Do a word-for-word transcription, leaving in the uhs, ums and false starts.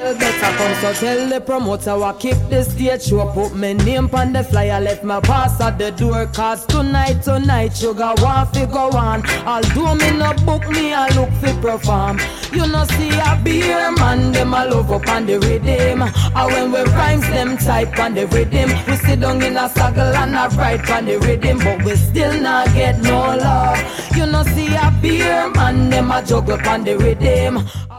Better come so tell the promoter I keep the stage show. Put my name on the flyer, let my pass at the door. Cause tonight, tonight, sugar want fi go on. Although me no book me, I look fi perform. You know see a beer man, them a love up on the rhythm. And when we rhymes them type on the rhythm, we sit down in a circle and a write on the rhythm. But we still not get no love. You know see a beer man, them a juggle on the rhythm.